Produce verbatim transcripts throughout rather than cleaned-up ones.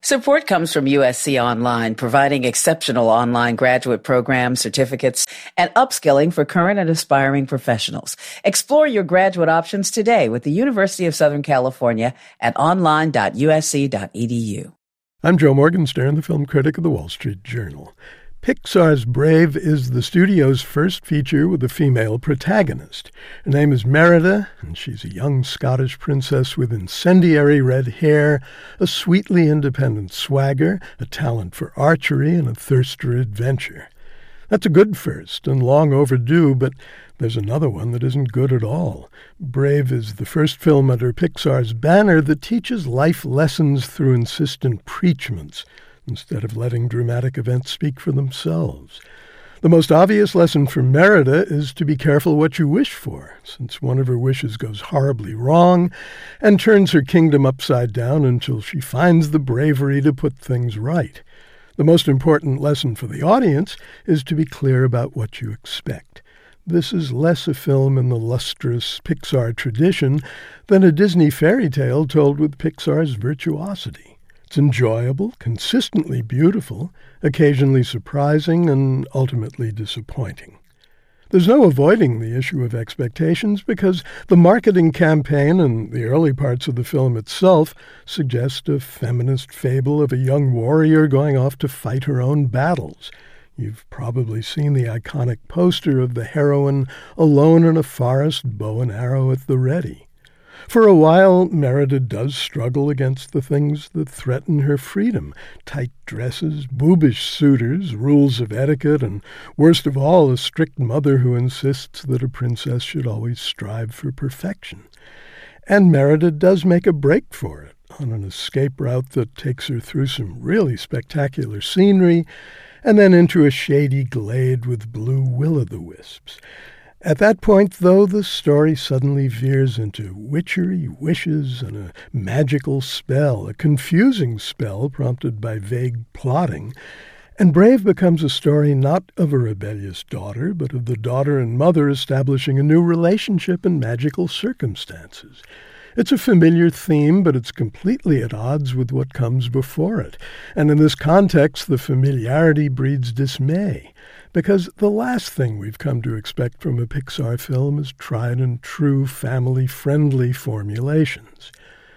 Support comes from U S C Online, providing exceptional online graduate programs, certificates, and upskilling for current and aspiring professionals. Explore your graduate options today with the University of Southern California at online dot u s c dot e d u. I'm Joe Morgenstern, the film critic of the Wall Street Journal. Pixar's Brave is the studio's first feature with a female protagonist. Her name is Merida, and she's a young Scottish princess with incendiary red hair, a sweetly independent swagger, a talent for archery, and a thirst for adventure. That's a good first, and long overdue, but there's another one that isn't good at all. Brave is the first film under Pixar's banner that teaches life lessons through insistent preachments, instead of letting dramatic events speak for themselves. The most obvious lesson for Merida is to be careful what you wish for, since one of her wishes goes horribly wrong and turns her kingdom upside down until she finds the bravery to put things right. The most important lesson for the audience is to be clear about what you expect. This is less a film in the lustrous Pixar tradition than a Disney fairy tale told with Pixar's virtuosity. It's enjoyable, consistently beautiful, occasionally surprising, and ultimately disappointing. There's no avoiding the issue of expectations because the marketing campaign and the early parts of the film itself suggest a feminist fable of a young warrior going off to fight her own battles. You've probably seen the iconic poster of the heroine alone in a forest, bow and arrow at the ready. For a while, Merida does struggle against the things that threaten her freedom: tight dresses, boobish suitors, rules of etiquette, and, worst of all, a strict mother who insists that a princess should always strive for perfection. And Merida does make a break for it on an escape route that takes her through some really spectacular scenery and then into a shady glade with blue will-o'-the-wisps. At that point, though, the story suddenly veers into witchery, wishes, and a magical spell, a confusing spell prompted by vague plotting, and Brave becomes a story not of a rebellious daughter, but of the daughter and mother establishing a new relationship in magical circumstances. It's a familiar theme, but it's completely at odds with what comes before it, and in this context, the familiarity breeds dismay. Because the last thing we've come to expect from a Pixar film is tried and true family-friendly formulations.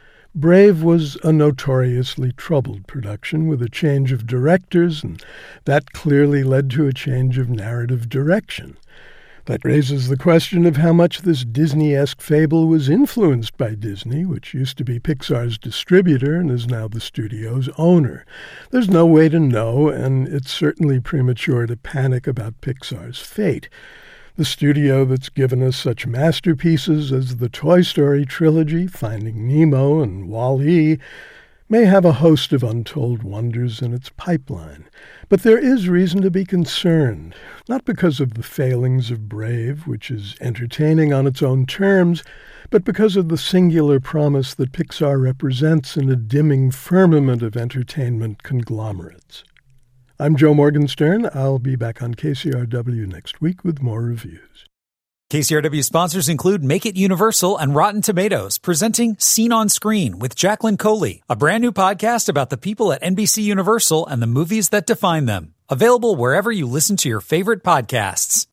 Brave was a notoriously troubled production with a change of directors, and that clearly led to a change of narrative direction. That raises the question of how much this Disney-esque fable was influenced by Disney, which used to be Pixar's distributor and is now the studio's owner. There's no way to know, and it's certainly premature to panic about Pixar's fate. The studio that's given us such masterpieces as the Toy Story trilogy, Finding Nemo, and Wall-E may have a host of untold wonders in its pipeline. But there is reason to be concerned, not because of the failings of Brave, which is entertaining on its own terms, but because of the singular promise that Pixar represents in a dimming firmament of entertainment conglomerates. I'm Joe Morgenstern. I'll be back on K C R W next week with more reviews. K C R W sponsors include Make It Universal and Rotten Tomatoes, presenting Scene on Screen with Jacqueline Coley, a brand new podcast about the people at N B C Universal and the movies that define them. Available wherever you listen to your favorite podcasts.